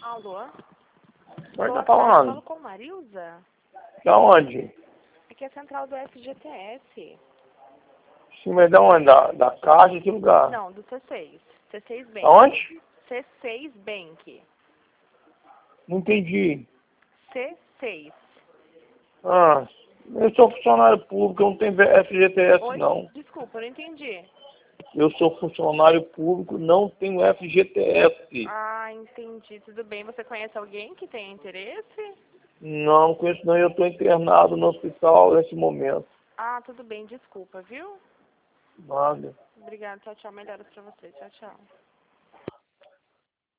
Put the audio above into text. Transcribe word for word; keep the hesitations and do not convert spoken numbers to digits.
Alô? Pode Boa estar tarde, falando. falo com Marilza? Da onde? Aqui é a central do F G T S. Sim, mas da onde? Da, da Caixa, que lugar? Não, do C seis. C seis Bank. Aonde? C seis Bank. Não entendi. C seis. Ah, eu sou funcionário público, eu não tenho F G T S Oi? não. Desculpa, eu não entendi. Eu sou funcionário público, não tenho F G T S. Ah, entendi. Tudo bem. Você conhece alguém que tenha interesse? Não, não conheço não, eu estou internado no hospital nesse momento. Ah, tudo bem. Desculpa, viu? Nada. Obrigada. Tchau, tchau. Melhoras pra você. Tchau, tchau.